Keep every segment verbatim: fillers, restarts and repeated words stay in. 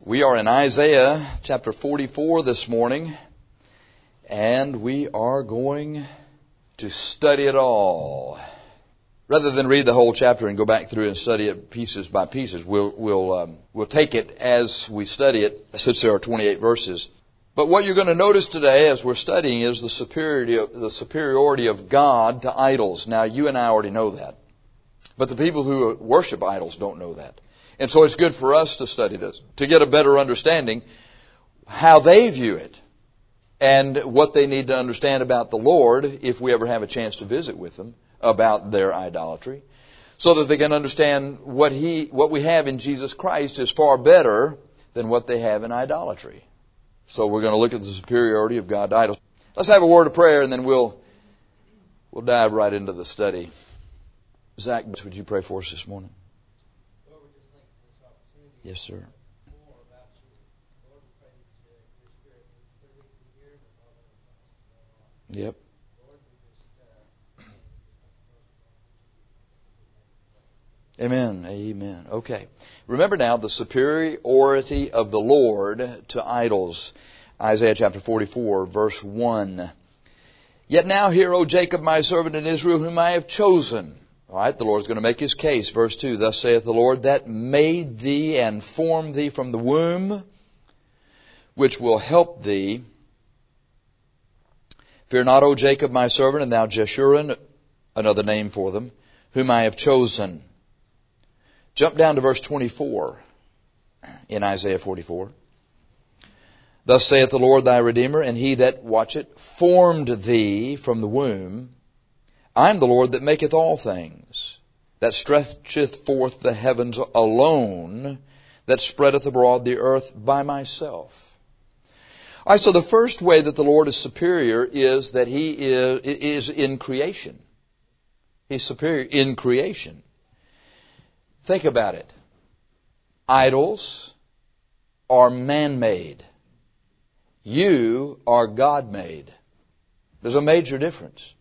We are in Isaiah chapter forty-four this morning, and we are going to study it all. Rather than read the whole chapter and go back through and study it pieces by pieces, we'll we'll um, we'll take it as we study it, since there are twenty-eight verses. But what you're going to notice today as we're studying is the superiority of, the superiority of God to idols. Now, you and I already know that, but the people who worship idols don't know that. And so it's good for us to study this, to get a better understanding how they view it and what they need to understand about the Lord if we ever have a chance to visit with them about their idolatry, so that they can understand what he, what we have in Jesus Christ is far better than what they have in idolatry. So we're going to look at the superiority of God to idols. Let's have a word of prayer and then we'll, we'll dive right into the study. Zach, would you pray for us this morning? Yes, sir. Yep. Amen. Amen. Okay. Remember now the superiority of the Lord to idols. Isaiah chapter forty-four, verse one. Yet now hear, O Jacob, my servant, and Israel, whom I have chosen. All right, the Lord's going to make His case. Verse two, thus saith the Lord, that made thee and formed thee from the womb, which will help thee. Fear not, O Jacob, my servant, and thou Jeshurun, another name for them, whom I have chosen. Jump down to verse twenty-four in Isaiah forty-four. Thus saith the Lord thy Redeemer, and He that watcheth formed thee from the womb. I am the Lord that maketh all things, that stretcheth forth the heavens alone, that spreadeth abroad the earth by myself. All right, so the first way that the Lord is superior is that He is, is in creation. He's superior in creation. Think about it. Idols are man-made. You are God-made. There's a major difference.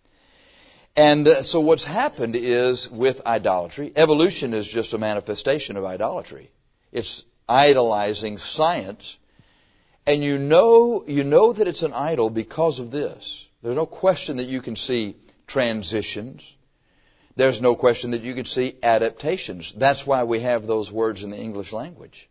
And so what's happened is with idolatry, evolution is just a manifestation of idolatry. It's idolizing science. And you know, you know that it's an idol because of this. There's no question that you can see transitions. There's no question that you can see adaptations. That's why we have those words in the English language.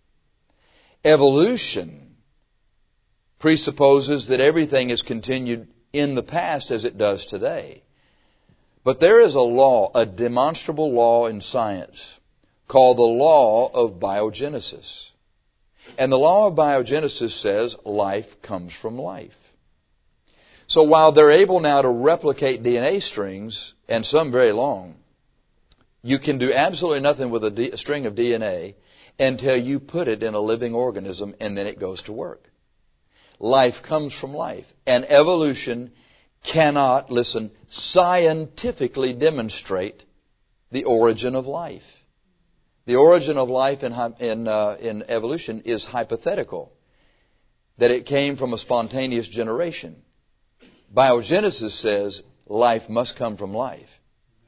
Evolution presupposes that everything is continued in the past as it does today. But there is a law, a demonstrable law in science called the law of biogenesis. And the law of biogenesis says life comes from life. So while they're able now to replicate D N A strings, and some very long, you can do absolutely nothing with a, D, a string of D N A until you put it in a living organism and then it goes to work. Life comes from life. And evolution cannot, listen, scientifically demonstrate the origin of life. The origin of life in, in, uh, in evolution is hypothetical, that it came from a spontaneous generation. Biogenesis says life must come from life.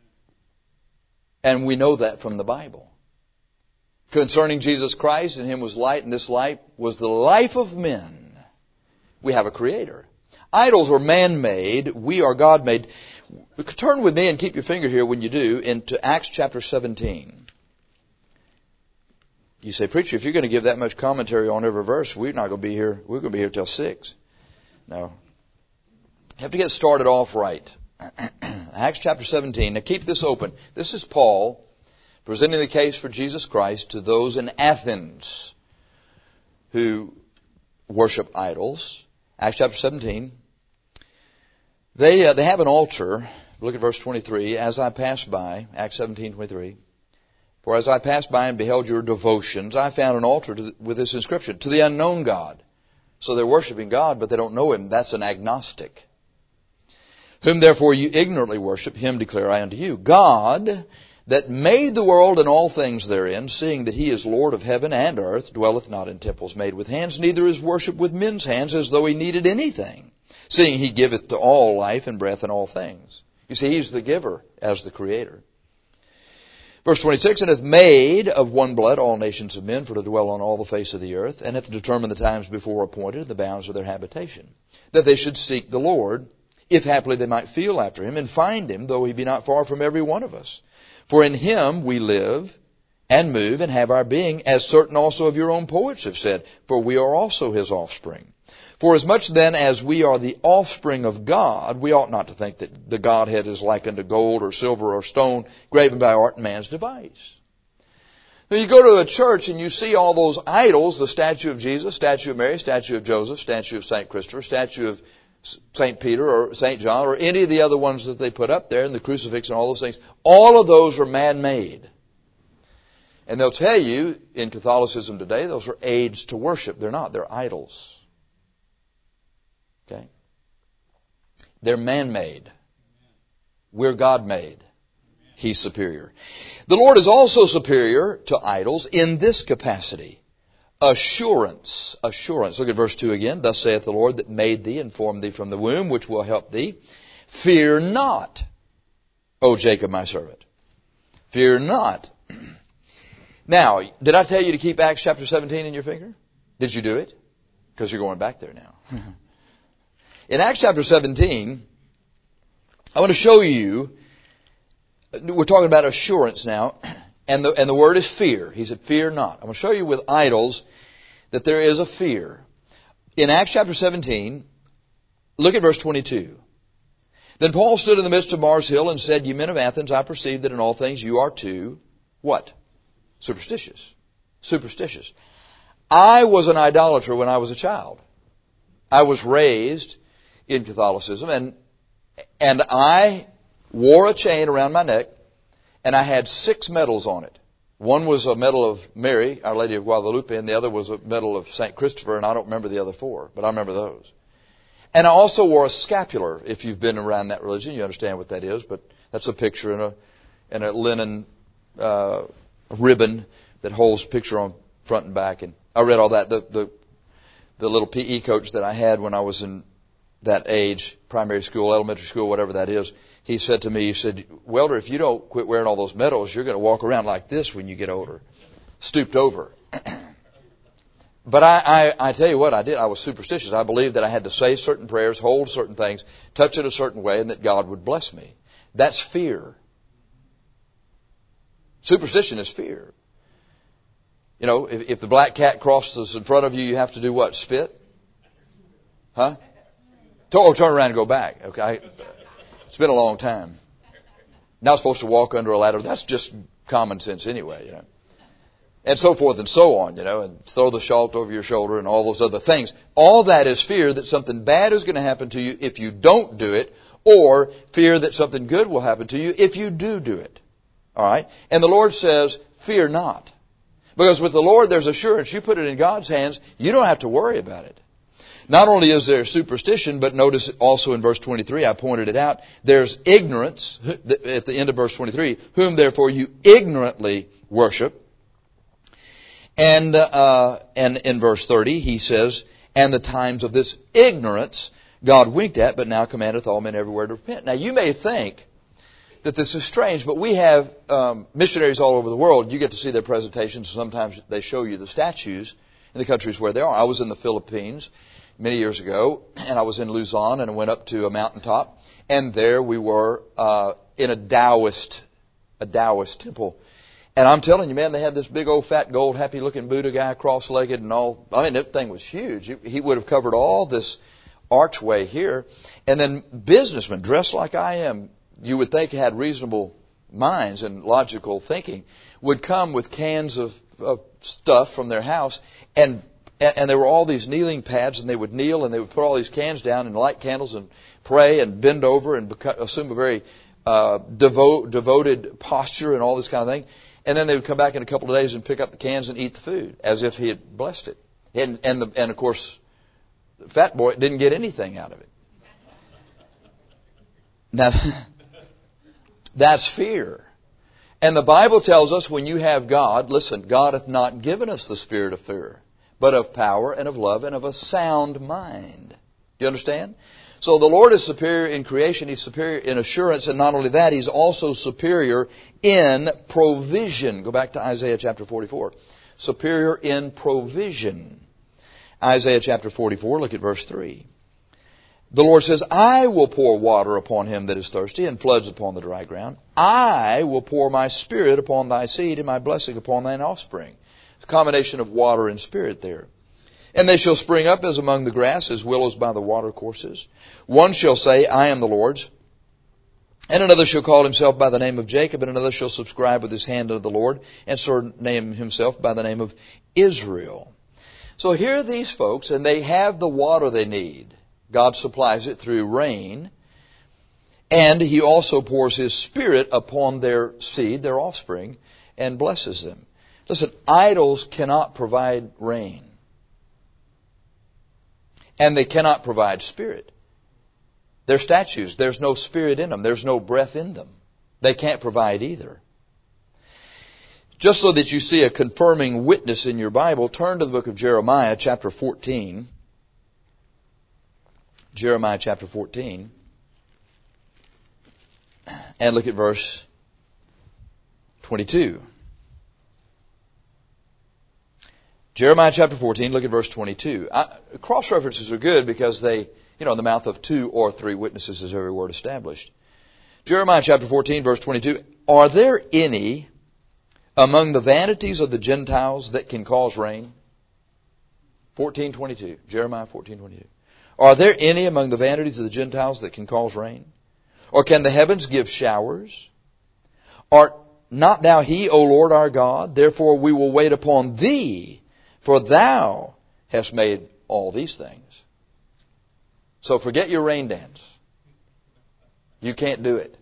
And we know that from the Bible. Concerning Jesus Christ, in Him was light, and this light was the life of men. We have a Creator. Idols are man-made. We are God-made. Turn with me and keep your finger here when you do into Acts chapter seventeen. You say, preacher, if you're going to give that much commentary on every verse, we're not going to be here. We're going to be here till six. No. You have to get started off right. Acts chapter seventeen. Now keep this open. This is Paul presenting the case for Jesus Christ to those in Athens who worship idols. Acts chapter seventeen. They uh, they have an altar. Look at verse twenty-three. As I passed by, Acts seventeen twenty-three. For as I passed by and beheld your devotions, I found an altar to, with this inscription, to the unknown God. So they're worshiping God, but they don't know Him. That's an agnostic. Whom therefore you ignorantly worship, Him declare I unto you. God, that made the world and all things therein, seeing that He is Lord of heaven and earth, dwelleth not in temples made with hands, neither is worship with men's hands, as though He needed anything, seeing He giveth to all life and breath and all things. You see, He's the giver as the Creator. Verse twenty-six, and hath made of one blood all nations of men for to dwell on all the face of the earth, and hath determined the times before appointed, the bounds of their habitation, that they should seek the Lord, if haply they might feel after him, and find him, though he be not far from every one of us. For in him we live, and move, and have our being, as certain also of your own poets have said, for we are also his offspring. For as much then as we are the offspring of God, we ought not to think that the Godhead is like unto gold or silver or stone, graven by art and man's device. Now you go to a church and you see all those idols, the statue of Jesus, statue of Mary, statue of Joseph, statue of Saint Christopher, statue of Saint Peter or Saint John, or any of the other ones that they put up there, and the crucifix and all those things. All of those are man-made. And they'll tell you, in Catholicism today, those are aids to worship. They're not. They're idols. Okay? They're man-made. We're God-made. He's superior. The Lord is also superior to idols in this capacity. Assurance. Assurance. Look at verse two again. Thus saith the Lord that made thee and formed thee from the womb, which will help thee. Fear not, O Jacob my servant. Fear not. Now, did I tell you to keep Acts chapter seventeen in your finger? Did you do it? Because you're going back there now. In Acts chapter seventeen, I want to show you, we're talking about assurance now, and the, and the word is fear. He said, fear not. I'm going to show you with idols that there is a fear. In Acts chapter seventeen, look at verse twenty-two. Then Paul stood in the midst of Mars Hill and said, Ye men of Athens, I perceive that in all things you are too, what? Superstitious. Superstitious. I was an idolater when I was a child. I was raised in Catholicism, and and I wore a chain around my neck, and I had six medals on it. One was a medal of Mary, Our Lady of Guadalupe, and the other was a medal of Saint Christopher, and I don't remember the other four, but I remember those. And I also wore a scapular. If you've been around that religion, you understand what that is, but that's a picture in a in a linen uh, ribbon that holds a picture on front and back. And I read all that. The the the little P E coach that I had when I was in that age, primary school, elementary school, whatever that is, he said to me, he said, Welder, if you don't quit wearing all those medals, you're going to walk around like this when you get older, stooped over. But I, I, I tell you what, I did. I was superstitious. I believed that I had to say certain prayers, hold certain things, touch it a certain way, and that God would bless me. That's fear. Superstition is fear. You know, if, if the black cat crosses in front of you, you have to do what? Spit? Huh? Or turn around and go back. Okay. It's been a long time. Not supposed to walk under a ladder. That's just common sense anyway, you know. And so forth and so on, you know, and throw the shawl over your shoulder and all those other things. All that is fear that something bad is going to happen to you if you don't do it, or fear that something good will happen to you if you do do it. All right? And the Lord says, fear not. Because with the Lord there's assurance. You put it in God's hands, you don't have to worry about it. Not only is there superstition, but notice also in verse twenty-three, I pointed it out, there's ignorance at the end of verse twenty-three, whom therefore you ignorantly worship. And uh, and in verse thirty, he says, and the times of this ignorance God winked at, but now commandeth all men everywhere to repent. Now you may think that this is strange, but we have um, missionaries all over the world. You get to see their presentations. Sometimes they show you the statues in the countries where they are. I was in the Philippines many years ago, and I was in Luzon, and I went up to a mountaintop, and there we were uh, in a Taoist, a Taoist temple. And I'm telling you, man, they had this big old fat gold happy looking Buddha guy, cross-legged and all. I mean, that thing was huge. He would have covered all this archway here. And then businessmen dressed like I am, you would think had reasonable minds and logical thinking, would come with cans of, of stuff from their house, and and there were all these kneeling pads, and they would kneel and they would put all these cans down and light candles and pray and bend over and beca- assume a very uh, devote, devoted posture and all this kind of thing. And then they would come back in a couple of days and pick up the cans and eat the food as if he had blessed it. And and, the, and of course, the fat boy didn't get anything out of it. Now, that's fear. And the Bible tells us when you have God, listen, God hath not given us the spirit of fear, but of power and of love and of a sound mind. Do you understand? So the Lord is superior in creation. He's superior in assurance. And not only that, He's also superior in provision. Go back to Isaiah chapter forty-four. Superior in provision. Isaiah chapter forty-four, look at verse three. The Lord says, I will pour water upon him that is thirsty, and floods upon the dry ground. I will pour my spirit upon thy seed, and my blessing upon thine offspring. It's a combination of water and spirit there. And they shall spring up as among the grass, as willows by the watercourses. One shall say, I am the Lord's. And another shall call himself by the name of Jacob, and another shall subscribe with his hand unto the Lord, and surname himself by the name of Israel. So here are these folks, and they have the water they need. God supplies it through rain, and He also pours His Spirit upon their seed, their offspring, and blesses them. Listen, idols cannot provide rain, and they cannot provide spirit. They're statues. There's no spirit in them. There's no breath in them. They can't provide either. Just so that you see a confirming witness in your Bible, turn to the book of Jeremiah, chapter fourteen. Jeremiah chapter fourteen. And look at verse twenty-two. Jeremiah chapter fourteen, look at verse twenty-two. I, cross references are good because they, you know, in the mouth of two or three witnesses is every word established. Jeremiah chapter fourteen, verse twenty-two. Are there any among the vanities of the Gentiles that can cause rain? fourteen twenty-two. Jeremiah fourteen twenty-two. Are there any among the vanities of the Gentiles that can cause rain? Or can the heavens give showers? Art not thou He, O Lord our God? Therefore we will wait upon Thee, for Thou hast made all these things. So forget your rain dance. You can't do it.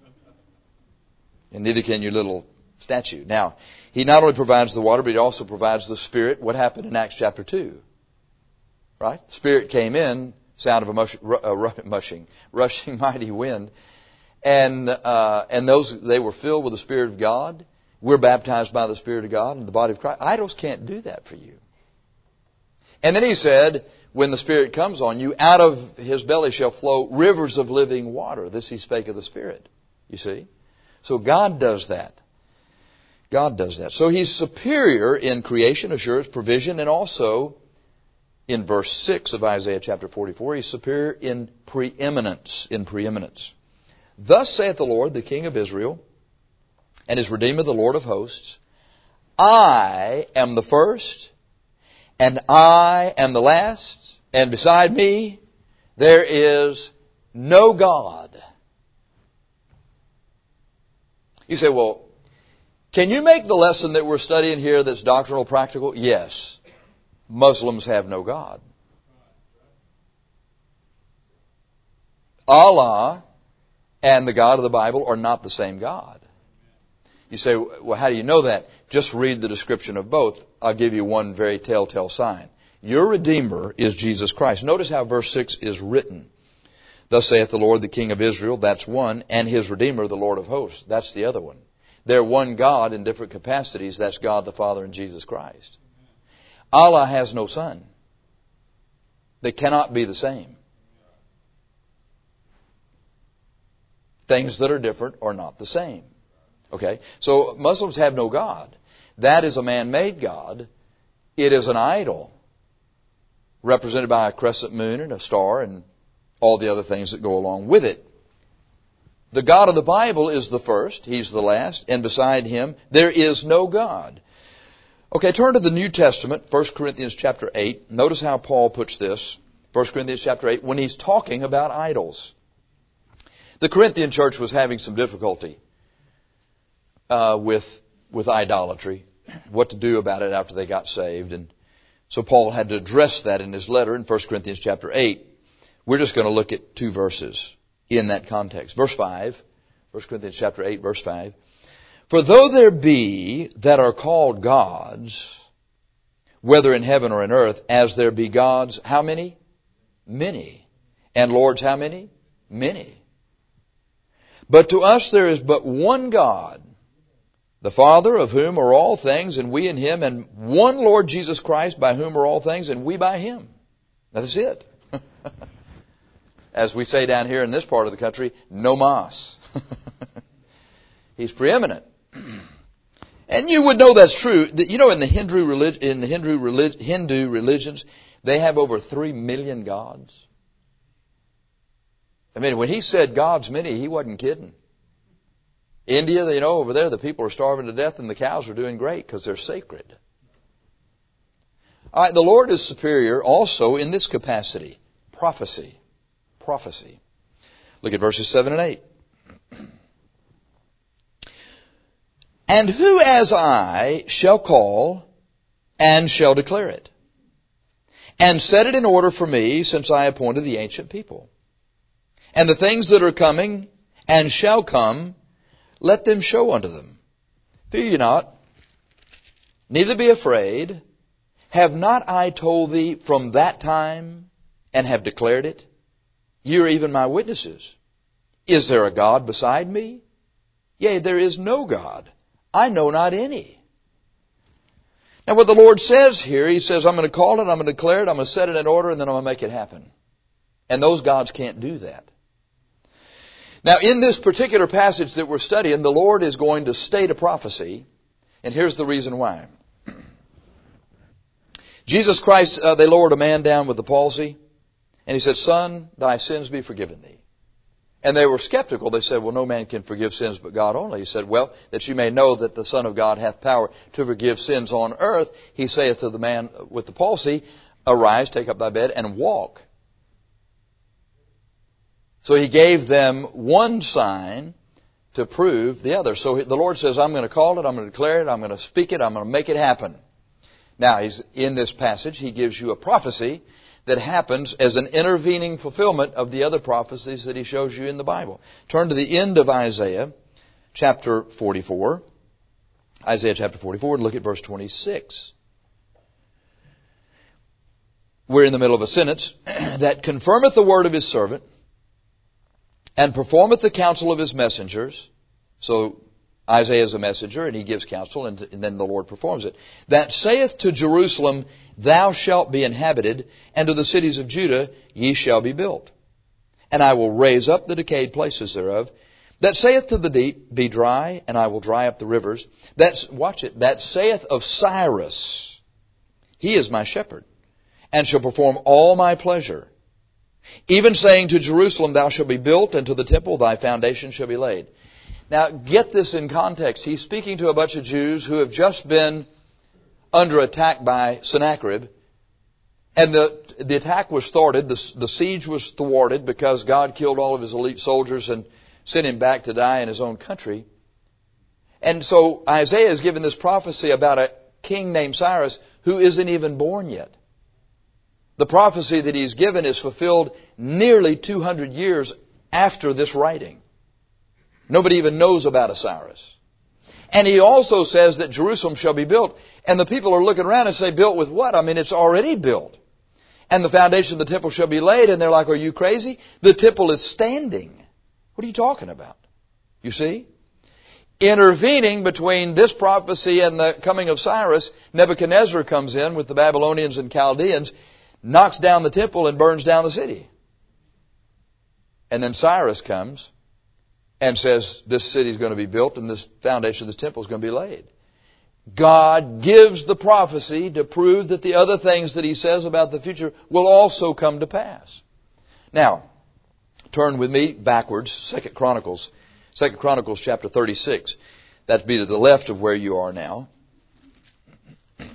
And neither can your little statue. Now, He not only provides the water, but He also provides the Spirit. What happened in Acts chapter two? Right? Spirit came in, sound of a mush, uh, mushing, rushing mighty wind. And, uh, and those, they were filled with the Spirit of God. We're baptized by the Spirit of God in the body of Christ. Idols can't do that for you. And then He said, when the Spirit comes on you, out of His belly shall flow rivers of living water. This He spake of the Spirit. You see? So God does that. God does that. So He's superior in creation, assurance, provision, and also in verse six of Isaiah chapter forty-four, He's superior in preeminence, in preeminence. Thus saith the Lord, the King of Israel, and His Redeemer, the Lord of hosts, I am the first, and I am the last, and beside me there is no God. You say, well, can you make the lesson that we're studying here that's doctrinal practical? Yes. Muslims have no God. Allah and the God of the Bible are not the same God. You say, well, how do you know that? Just read the description of both. I'll give you one very telltale sign. Your Redeemer is Jesus Christ. Notice how verse six is written. Thus saith the Lord, the King of Israel, that's one, and His Redeemer, the Lord of hosts, that's the other one. They're one God in different capacities. That's God the Father and Jesus Christ. Allah has no son. They cannot be the same. Things that are different are not the same. Okay? So Muslims have no God. That is a man-made God. It is an idol represented by a crescent moon and a star and all the other things that go along with it. The God of the Bible is the first. He's the last. And beside Him, there is no God. Okay, turn to the New Testament, First Corinthians chapter eight. Notice how Paul puts this. First Corinthians chapter eight, when he's talking about idols. The Corinthian church was having some difficulty uh, with with idolatry, what to do about it after they got saved. And so Paul had to address that in his letter in First Corinthians chapter eight. We're just going to look at two verses in that context. Verse five, First Corinthians chapter eight, verse five. For though there be that are called gods, whether in heaven or in earth, as there be gods, how many? Many. And lords, how many? Many. But to us there is but one God, the Father, of whom are all things, and we in Him, and one Lord Jesus Christ, by whom are all things, and we by Him. That's it. As we say down here in this part of the country, no mas. He's preeminent. And you would know that's true. You know, in the Hindu relig- in the Hindu, relig- Hindu religions, they have over three million gods. I mean, when he said gods many, he wasn't kidding. India, you know, over there, the people are starving to death and the cows are doing great because they're sacred. All right, the Lord is superior also in this capacity. Prophecy. Prophecy. Look at verses seven and eight. And who as I shall call and shall declare it, and set it in order for me, since I appointed the ancient people. And the things that are coming and shall come, let them show unto them. Fear ye not, neither be afraid. Have not I told thee from that time, and have declared it? Ye are even my witnesses. Is there a God beside me? Yea, there is no God. I know not any. Now what the Lord says here, He says, I'm going to call it, I'm going to declare it, I'm going to set it in order, and then I'm going to make it happen. And those gods can't do that. Now in this particular passage that we're studying, the Lord is going to state a prophecy, and here's the reason why. Jesus Christ, uh, they lowered a man down with the palsy, and He said, Son, thy sins be forgiven thee. And they were skeptical. They said, well, no man can forgive sins but God only. He said, well, that you may know that the Son of God hath power to forgive sins on earth, He saith to the man with the palsy, arise, take up thy bed, and walk. So He gave them one sign to prove the other. So the Lord says, I'm going to call it, I'm going to declare it, I'm going to speak it, I'm going to make it happen. Now, he's in this passage, He gives you a prophecy that happens as an intervening fulfillment of the other prophecies that He shows you in the Bible. Turn to the end of Isaiah chapter forty-four. Isaiah chapter forty-four, and look at verse twenty-six. We're in the middle of a sentence. That confirmeth the word of His servant, and performeth the counsel of His messengers. So Isaiah is a messenger, and he gives counsel, and, and then the Lord performs it. That saith to Jerusalem, Thou shalt be inhabited, and to the cities of Judah, ye shall be built. And I will raise up the decayed places thereof. That saith to the deep, Be dry, and I will dry up the rivers. That's, watch it, that saith of Cyrus, He is my shepherd, and shall perform all my pleasure. Even saying to Jerusalem, Thou shalt be built, and to the temple thy foundation shall be laid. Now, get this in context. He's speaking to a bunch of Jews who have just been under attack by Sennacherib. And the, the attack was thwarted. The, the siege was thwarted because God killed all of His elite soldiers and sent him back to die in his own country. And so Isaiah is given this prophecy about a king named Cyrus who isn't even born yet. The prophecy that he's given is fulfilled nearly two hundred years after this writing. Nobody even knows about a Cyrus. And he also says that Jerusalem shall be built. And the people are looking around and say, built with what? I mean, it's already built. And the foundation of the temple shall be laid. And they're like, are you crazy? The temple is standing. What are you talking about? You see? Intervening between this prophecy and the coming of Cyrus, Nebuchadnezzar comes in with the Babylonians and Chaldeans, knocks down the temple and burns down the city. And then Cyrus comes and says, this city is going to be built and this foundation of this temple is going to be laid. God gives the prophecy to prove that the other things that He says about the future will also come to pass. Now, turn with me backwards, Second Chronicles, Second Chronicles chapter thirty-six. That'd be to the left of where you are now. You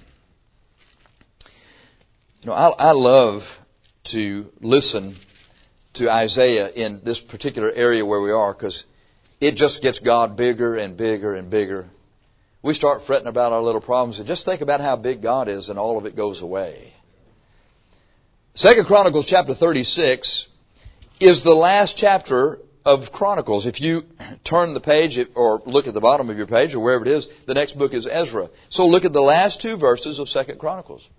know, I, I love to listen to Isaiah in this particular area where we are, because it just gets God bigger and bigger and bigger. We start fretting about our little problems and just think about how big God is and all of it goes away. Second Chronicles chapter thirty-six is the last chapter of Chronicles. If you turn the page or look at the bottom of your page or wherever it is, the next book is Ezra. So look at the last two verses of Second Chronicles.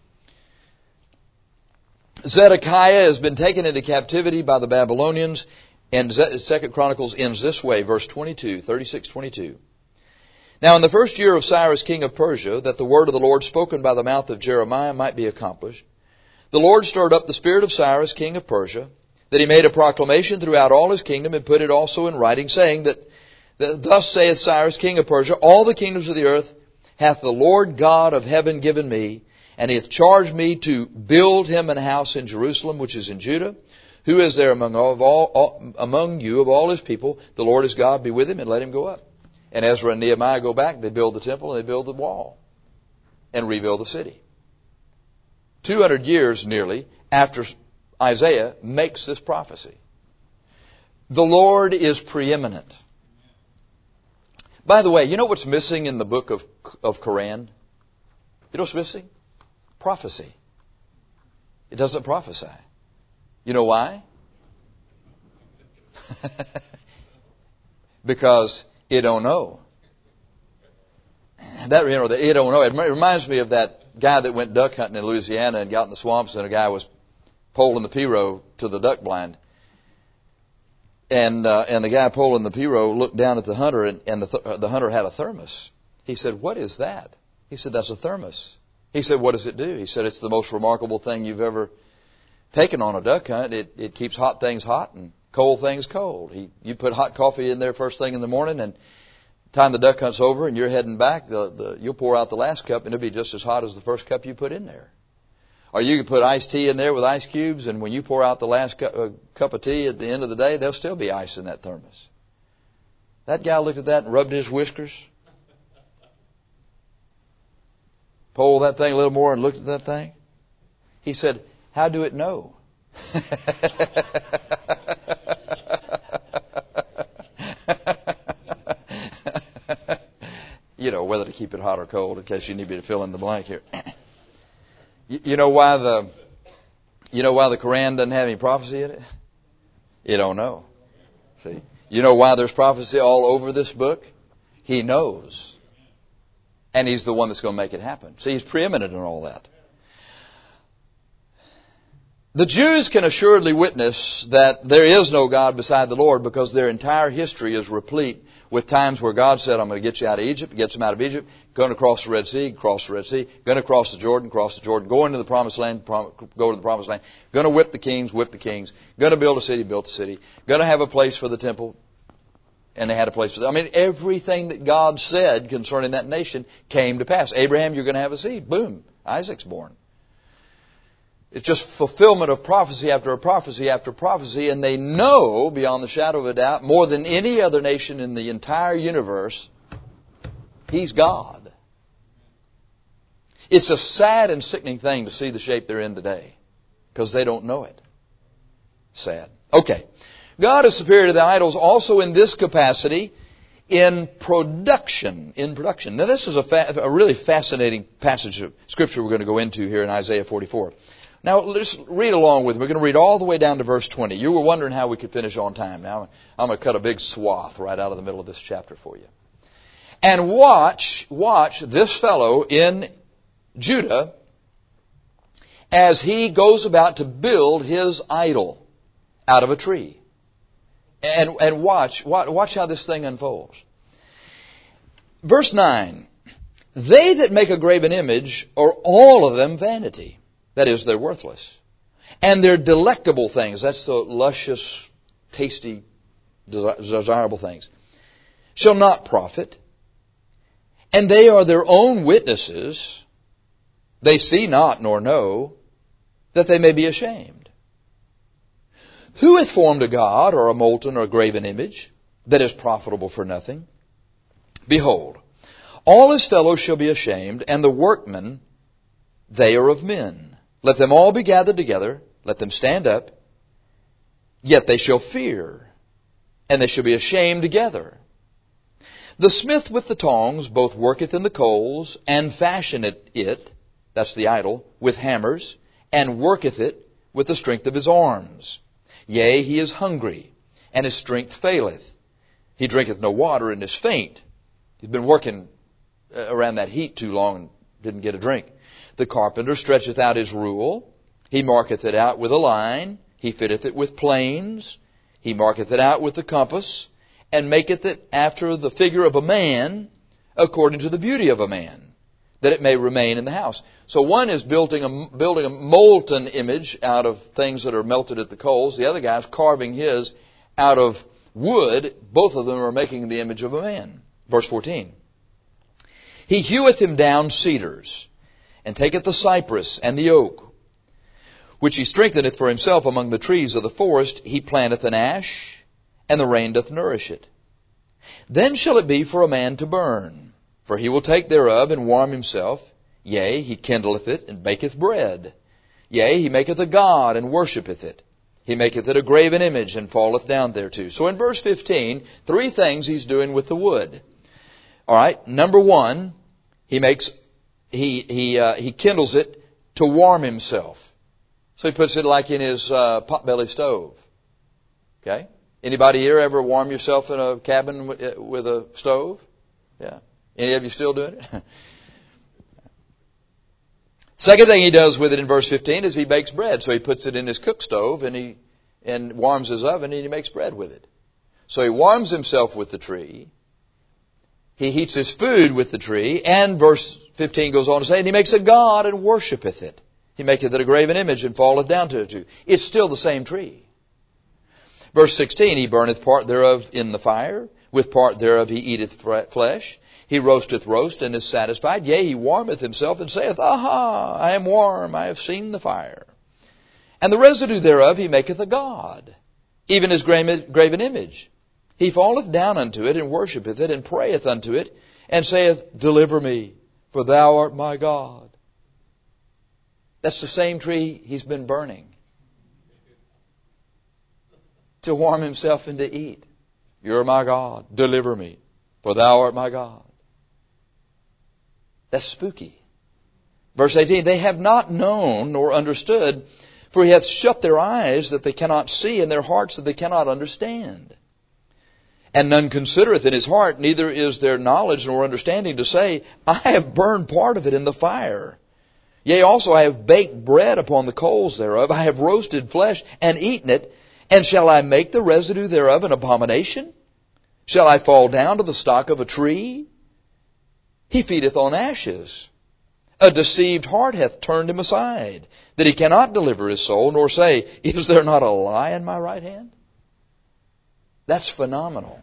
Zedekiah has been taken into captivity by the Babylonians, and Second Chronicles ends this way, verse twenty-two, thirty-six twenty-two. Now in the first year of Cyrus king of Persia, that the word of the Lord spoken by the mouth of Jeremiah might be accomplished, the Lord stirred up the spirit of Cyrus king of Persia, that he made a proclamation throughout all his kingdom and put it also in writing, saying that, that thus saith Cyrus, king of Persia, all the kingdoms of the earth hath the Lord God of heaven given me, and he hath charged me to build him an house in Jerusalem, which is in Judah. Who is there among all, of all, all among you of all his people? The Lord is God, be with him, and let him go up. And Ezra and Nehemiah go back, they build the temple, and they build the wall, and rebuild the city. Two hundred years nearly after Isaiah makes this prophecy. The Lord is preeminent. By the way, you know what's missing in the book of, of Quran? You know what's missing? Prophecy. It doesn't prophesy. You know why? Because it don't know. That, you know, the it don't know. It reminds me of that guy that went duck hunting in Louisiana and got in the swamps, and a guy was poling the Piro to the duck blind. And uh, and the guy poling the Piro looked down at the hunter, and, and the, th- the hunter had a thermos. He said, "What is that?" He said, "That's a thermos." He said, "What does it do?" He said, "It's the most remarkable thing you've ever taken on a duck hunt. It, it keeps hot things hot and cold things cold. He, you put hot coffee in there first thing in the morning, and time the duck hunt's over and you're heading back, the, the, you'll pour out the last cup, and it'll be just as hot as the first cup you put in there. Or you can put iced tea in there with ice cubes, and when you pour out the last cup, uh, cup of tea at the end of the day, there'll still be ice in that thermos." That guy looked at that and rubbed his whiskers, pulled that thing a little more and looked at that thing. He said, "How do it know?" You know, whether to keep it hot or cold, in case you need me to fill in the blank here. You know why the, you know why the Quran doesn't have any prophecy in it? You don't know. See? You know why there's prophecy all over this book? He knows. And he's the one that's going to make it happen. See, he's preeminent in all that. The Jews can assuredly witness that there is no God beside the Lord, because their entire history is replete with times where God said, "I'm going to get you out of Egypt," gets them out of Egypt, going to cross the Red Sea, cross the Red Sea, going to cross the Jordan, cross the Jordan, go into the Promised Land, prom- go to the Promised Land, going to whip the kings, whip the kings, going to build a city, built a city, going to have a place for the temple, and they had a place for that. I mean, everything that God said concerning that nation came to pass. Abraham, you're going to have a seed. Boom, Isaac's born. It's just fulfillment of prophecy after a prophecy after prophecy, and they know beyond the shadow of a doubt, more than any other nation in the entire universe, He's God. It's a sad and sickening thing to see the shape they're in today, because they don't know it. Sad. Okay. God is superior to the idols also in this capacity, in production. In production. Now this is a, fa- a really fascinating passage of Scripture we're going to go into here in Isaiah forty-four. Now, let's read along with me. We're going to read all the way down to verse twenty. You were wondering how we could finish on time. Now, I'm going to cut a big swath right out of the middle of this chapter for you. And watch, watch this fellow in Judah as he goes about to build his idol out of a tree. And, and watch, watch, watch how this thing unfolds. Verse nine. They that make a graven image are all of them vanity. That is, they're worthless. And they're delectable things. That's the luscious, tasty, desirable things. Shall not profit. And they are their own witnesses. They see not nor know, that they may be ashamed. Who hath formed a god or a molten or graven image that is profitable for nothing? Behold, all his fellows shall be ashamed, and the workmen, they are of men. Let them all be gathered together. Let them stand up. Yet they shall fear, and they shall be ashamed together. The smith with the tongs both worketh in the coals, and fashioneth it, that's the idol, with hammers, and worketh it with the strength of his arms. Yea, he is hungry, and his strength faileth. He drinketh no water, and is faint. He's been working around that heat too long and didn't get a drink. The carpenter stretcheth out his rule. He marketh it out with a line. He fitteth it with planes. He marketh it out with the compass, and maketh it after the figure of a man, according to the beauty of a man, that it may remain in the house. So one is building a, building a molten image out of things that are melted at the coals. The other guy is carving his out of wood. Both of them are making the image of a man. Verse fourteen. He heweth him down cedars, and taketh the cypress and the oak, which he strengtheneth for himself among the trees of the forest. He planteth an ash, and the rain doth nourish it. Then shall it be for a man to burn, for he will take thereof and warm himself. Yea, he kindleth it and baketh bread. Yea, he maketh a god and worshipeth it. He maketh it a graven image and falleth down thereto. So in verse fifteen, three things he's doing with the wood. All right, number one, he makes he he uh, he kindles it to warm himself. So he puts it like in his uh, potbelly stove. Okay, anybody here ever warm yourself in a cabin with, with a stove? Yeah, any of you still doing it? Second thing he does with it in verse fifteen is he bakes bread. So he puts it in his cook stove and he and warms his oven and he makes bread with it. So he warms himself with the tree. He heats his food with the tree, and verse fifteen goes on to say, and he makes a god and worshipeth it. He maketh it a graven image and falleth down to it. It's still the same tree. Verse sixteen, he burneth part thereof in the fire, with part thereof he eateth flesh. He roasteth roast and is satisfied. Yea, he warmeth himself and saith, Aha, I am warm, I have seen the fire. And the residue thereof he maketh a god, even his graven image. He falleth down unto it and worshipeth it and prayeth unto it and saith, Deliver me, for thou art my God. That's the same tree he's been burning to warm himself and to eat. You're my God. Deliver me, for thou art my God. That's spooky. Verse eighteen, they have not known nor understood, for he hath shut their eyes that they cannot see, and their hearts that they cannot understand. And none considereth in his heart, neither is there knowledge nor understanding to say, I have burned part of it in the fire. Yea, also I have baked bread upon the coals thereof. I have roasted flesh and eaten it. And shall I make the residue thereof an abomination? Shall I fall down to the stock of a tree? He feedeth on ashes. A deceived heart hath turned him aside, that he cannot deliver his soul, nor say, Is there not a lie in my right hand? That's phenomenal.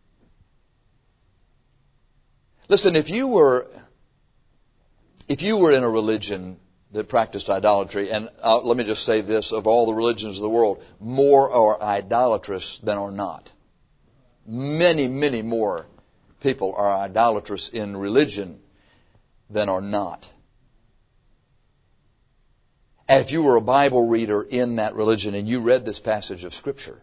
Listen, if you were, if you were in a religion that practiced idolatry, and uh, let me just say this, of all the religions of the world, more are idolatrous than are not. Many, many more people are idolatrous in religion than are not. And if you were a Bible reader in that religion and you read this passage of Scripture,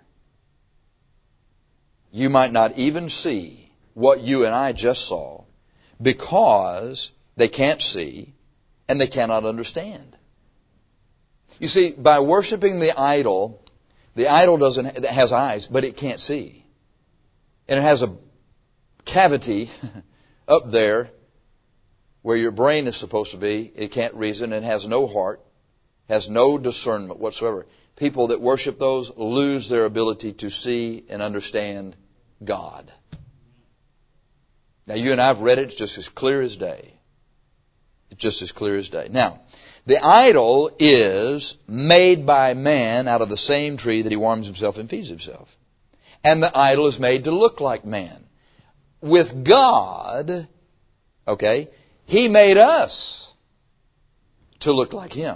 you might not even see what you and I just saw because they can't see and they cannot understand. You see, by worshiping the idol, the idol doesn't it has eyes, but it can't see. And it has a cavity up there where your brain is supposed to be. It can't reason and has no heart, has no discernment whatsoever. People that worship those lose their ability to see and understand God. Now, you and I have read it. It's just as clear as day. It's just as clear as day. Now, the idol is made by man out of the same tree that he warms himself and feeds himself. And the idol is made to look like man. With God, okay, He made us to look like Him.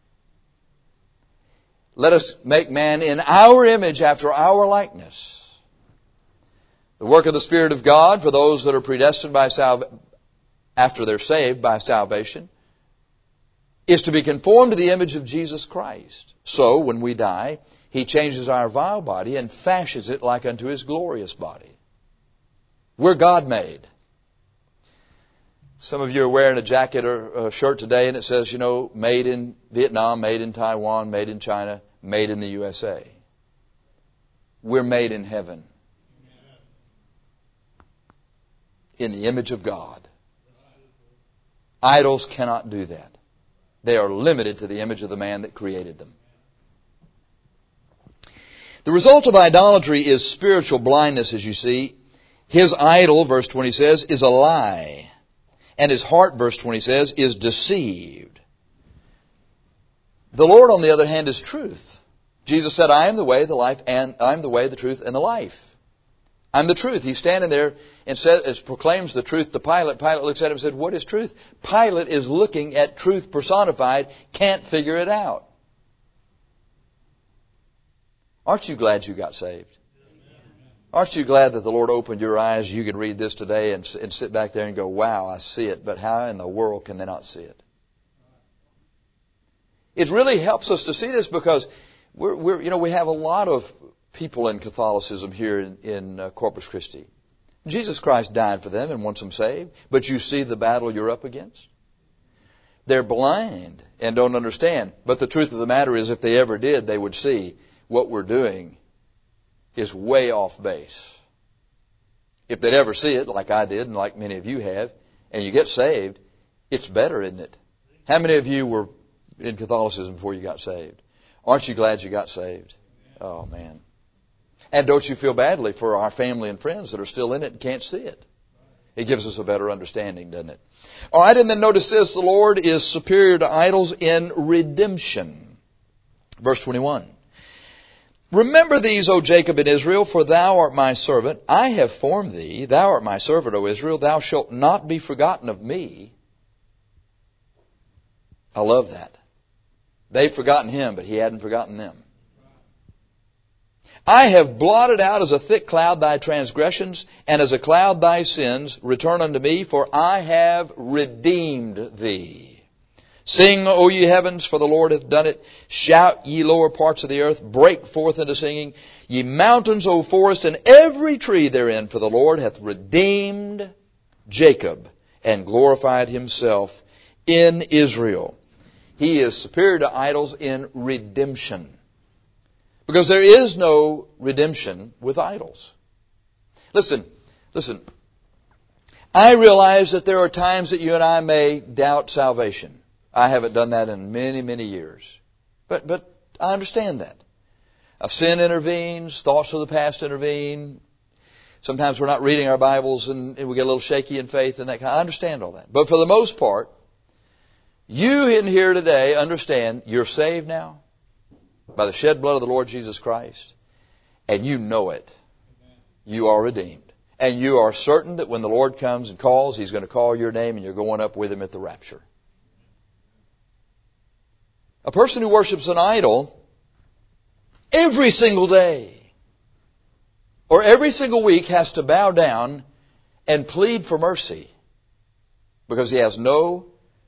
Let us make man in our image after our likeness. The work of the Spirit of God for those that are predestined by salvation, after they're saved by salvation, is to be conformed to the image of Jesus Christ. So, when we die, He changes our vile body and fashions it like unto His glorious body. We're God-made. Some of you are wearing a jacket or a shirt today and it says, you know, made in Vietnam, made in Taiwan, made in China, made in the U S A. We're made in heaven. In the image of God. Idols cannot do that. They are limited to the image of the man that created them. The result of idolatry is spiritual blindness, as you see. His idol, verse twenty says, is a lie. and his heart, verse twenty says, is deceived. The Lord, on the other hand, is truth. Jesus said, I am the way, the life, and I am the way, the truth, and the life. I'm the truth. He's standing there and says, proclaims the truth to Pilate. Pilate looks at him and said, what is truth? Pilate is looking at truth personified, can't figure it out. Aren't you glad you got saved? Aren't you glad that the Lord opened your eyes? You can read this today and, and sit back there and go, wow, I see it. But how in the world can they not see it? It really helps us to see this because we're, we're you know, we have a lot of people in Catholicism here in, in uh, Corpus Christi. Jesus Christ died for them and wants them saved. But you see the battle you're up against? They're blind and don't understand. But the truth of the matter is, if they ever did, they would see what we're doing is way off base. If they'd ever see it, like I did and like many of you have, and you get saved, it's better, isn't it? How many of you were in Catholicism before you got saved? Aren't you glad you got saved? Oh, man. And don't you feel badly for our family and friends that are still in it and can't see it? It gives us a better understanding, doesn't it? All right, and then notice this. The Lord is superior to idols in redemption. Verse twenty-one. Remember these, O Jacob and Israel, for thou art my servant. I have formed thee. Thou art my servant, O Israel. Thou shalt not be forgotten of me. I love that. They've forgotten him, but he hadn't forgotten them. I have blotted out as a thick cloud thy transgressions, and as a cloud thy sins. Return unto me, for I have redeemed thee. Sing, O ye heavens, for the Lord hath done it. Shout, ye lower parts of the earth. Break forth into singing. Ye mountains, O forest, and every tree therein. For the Lord hath redeemed Jacob and glorified himself in Israel. He is superior to idols in redemption. Because there is no redemption with idols. Listen, listen. I realize that there are times that you and I may doubt salvation. I haven't done that in many, many years. But, but I understand that. A sin intervenes, thoughts of the past intervene. Sometimes we're not reading our Bibles and we get a little shaky in faith and that kind. I understand all that. But for the most part, you in here today understand you're saved now by the shed blood of the Lord Jesus Christ. And you know it. You are redeemed. And you are certain that when the Lord comes and calls, He's going to call your name and you're going up with Him at the rapture. A person who worships an idol every single day or every single week has to bow down and plead for mercy because he has no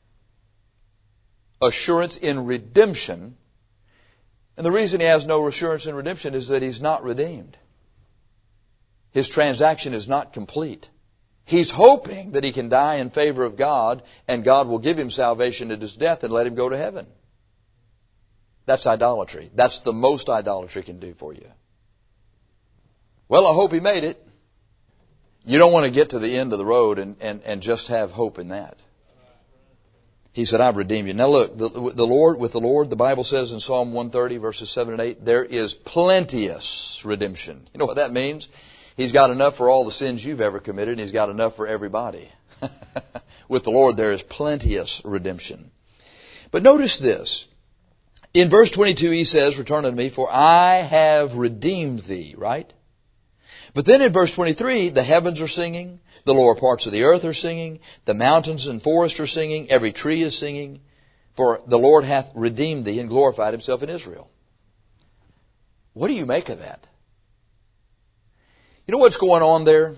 assurance in redemption. And the reason he has no assurance in redemption is that he's not redeemed. His transaction is not complete. He's hoping that he can die in favor of God and God will give him salvation at his death and let him go to heaven. That's idolatry. That's the most idolatry can do for you. Well, I hope he made it. You don't want to get to the end of the road and, and, and just have hope in that. He said, I've redeemed you. Now look, the, the Lord, with the Lord, the Bible says in Psalm one thirty, verses seven and eight, there is plenteous redemption. You know what that means? He's got enough for all the sins you've ever committed, and He's got enough for everybody. With the Lord, there is plenteous redemption. But notice this. In verse twenty-two, He says, return unto me, for I have redeemed thee, right? But then in verse twenty-three, the heavens are singing, the lower parts of the earth are singing, the mountains and forests are singing, every tree is singing, for the Lord hath redeemed thee and glorified Himself in Israel. What do you make of that? You know what's going on there?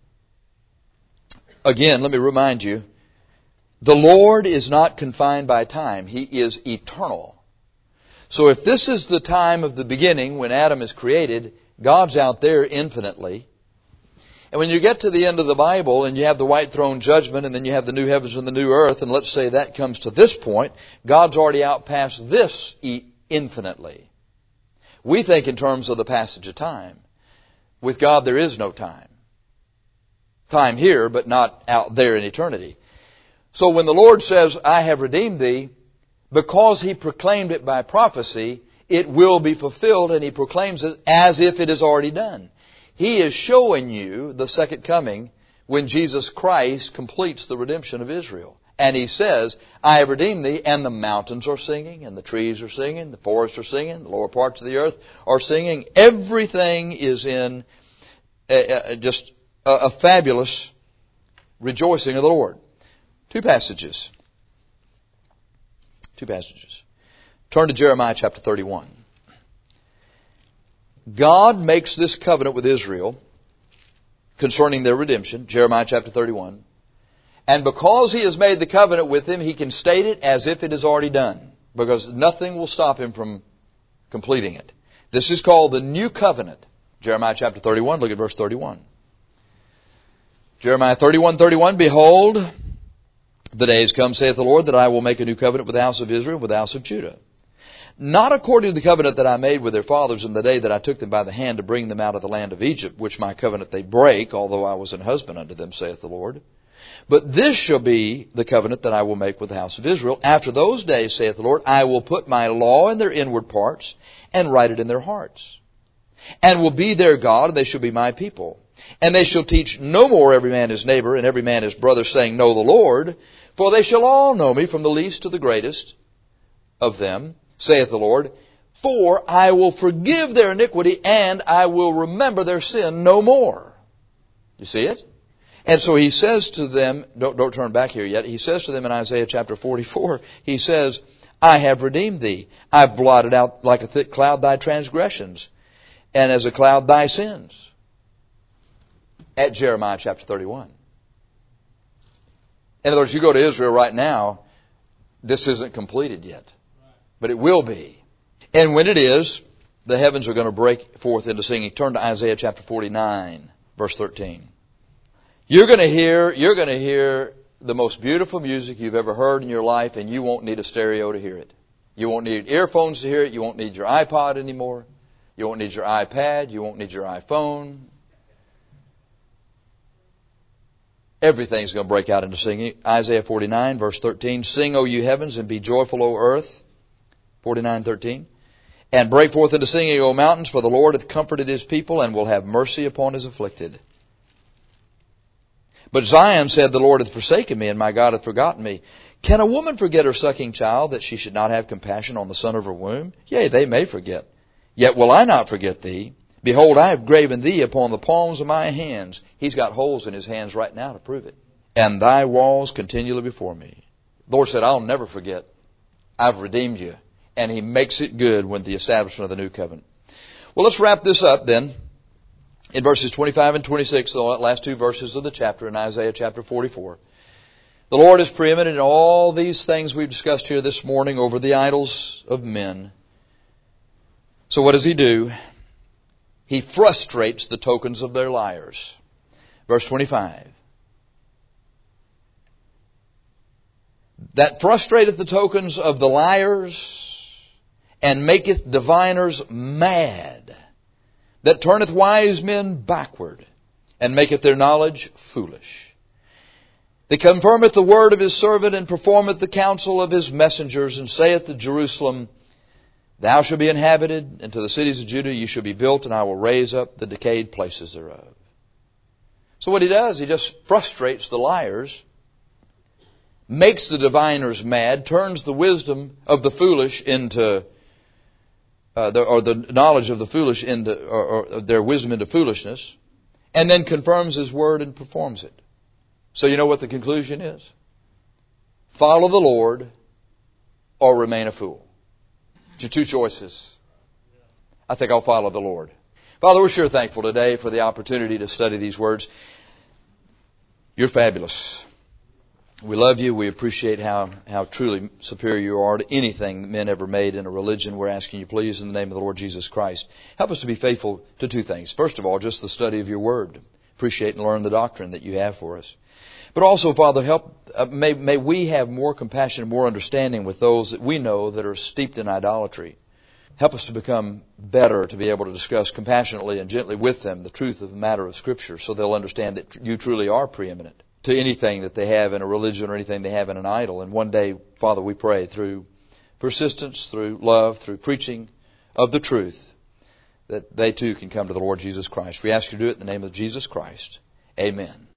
Again, let me remind you, the Lord is not confined by time. He is eternal. So if this is the time of the beginning when Adam is created, God's out there infinitely. And when you get to the end of the Bible and you have the white throne judgment and then you have the new heavens and the new earth, and let's say that comes to this point, God's already out past this infinitely. We think in terms of the passage of time. With God there is no time. Time here, but not out there in eternity. So when the Lord says, I have redeemed thee, because He proclaimed it by prophecy, it will be fulfilled, and He proclaims it as if it is already done. He is showing you the second coming when Jesus Christ completes the redemption of Israel. And He says, I have redeemed thee, and the mountains are singing, and the trees are singing, the forests are singing, the lower parts of the earth are singing. Everything is in a, a, just a, a fabulous rejoicing of the Lord. Two passages. Two passages. Turn to Jeremiah chapter thirty-one. God makes this covenant with Israel concerning their redemption, Jeremiah chapter thirty-one. And because He has made the covenant with them, He can state it as if it is already done, because nothing will stop Him from completing it. This is called the new covenant. Jeremiah chapter thirty-one, look at verse thirty-one. Jeremiah thirty-one, thirty-one, Behold, the days come, saith the Lord, that I will make a new covenant with the house of Israel, with the house of Judah. Not according to the covenant that I made with their fathers in the day that I took them by the hand to bring them out of the land of Egypt, which my covenant they break, although I was an husband unto them, saith the Lord. But this shall be the covenant that I will make with the house of Israel. After those days, saith the Lord, I will put my law in their inward parts, and write it in their hearts. And will be their God, and they shall be my people. And they shall teach no more every man his neighbor, and every man his brother, saying, Know the Lord. For they shall all know me, from the least to the greatest of them, saith the Lord. For I will forgive their iniquity, and I will remember their sin no more. You see it? And so He says to them, don't, don't turn back here yet, He says to them in Isaiah chapter forty-four, He says, I have redeemed thee. I've blotted out like a thick cloud thy transgressions, and as a cloud thy sins. At Jeremiah chapter thirty-one. In other words, you go to Israel right now, this isn't completed yet. But it will be. And when it is, the heavens are going to break forth into singing. Turn to Isaiah chapter forty-nine, verse thirteen. You're going to hear, you're going to hear the most beautiful music you've ever heard in your life, and you won't need a stereo to hear it. You won't need earphones to hear it. You won't need your iPod anymore. You won't need your iPad. You won't need your iPhone. Everything's going to break out into singing. Isaiah forty-nine, verse thirteen. Sing, O you heavens, and be joyful, O earth. forty-nine, thirteen. And break forth into singing, O mountains, for the Lord hath comforted His people, and will have mercy upon His afflicted. But Zion said, The Lord hath forsaken me, and my God hath forgotten me. Can a woman forget her sucking child, that she should not have compassion on the son of her womb? Yea, they may forget. Yet will I not forget thee. Behold, I have graven thee upon the palms of my hands. He's got holes in his hands right now to prove it. And thy walls continually before me. The Lord said, I'll never forget. I've redeemed you. And He makes it good with the establishment of the new covenant. Well, let's wrap this up then. In verses twenty-five and twenty-six, the last two verses of the chapter in Isaiah chapter forty-four. The Lord is preeminent in all these things we've discussed here this morning over the idols of men. So what does He do? He frustrates the tokens of their liars. Verse twenty-five. That frustrateth the tokens of the liars, and maketh diviners mad. That turneth wise men backward, and maketh their knowledge foolish. That confirmeth the word of His servant, and performeth the counsel of His messengers, and saith to Jerusalem, Thou shalt be inhabited, and to the cities of Judah you shall be built, and I will raise up the decayed places thereof. So what He does, He just frustrates the liars, makes the diviners mad, turns the wisdom of the foolish into, uh, the, or the knowledge of the foolish into, or, or their wisdom into foolishness, and then confirms His word and performs it. So you know what the conclusion is? Follow the Lord or remain a fool. It's your two choices. I think I'll follow the Lord. Father, we're sure thankful today for the opportunity to study these words. You're fabulous. We love you. We appreciate how, how truly superior you are to anything that men ever made in a religion. We're asking you, please, in the name of the Lord Jesus Christ, help us to be faithful to two things. First of all, just the study of your word. Appreciate and learn the doctrine that you have for us. But also, Father, help, uh, may, may we have more compassion and more understanding with those that we know that are steeped in idolatry. Help us to become better, to be able to discuss compassionately and gently with them the truth of the matter of Scripture, so they'll understand that you truly are preeminent to anything that they have in a religion or anything they have in an idol. And one day, Father, we pray through persistence, through love, through preaching of the truth, that they too can come to the Lord Jesus Christ. We ask you to do it in the name of Jesus Christ. Amen.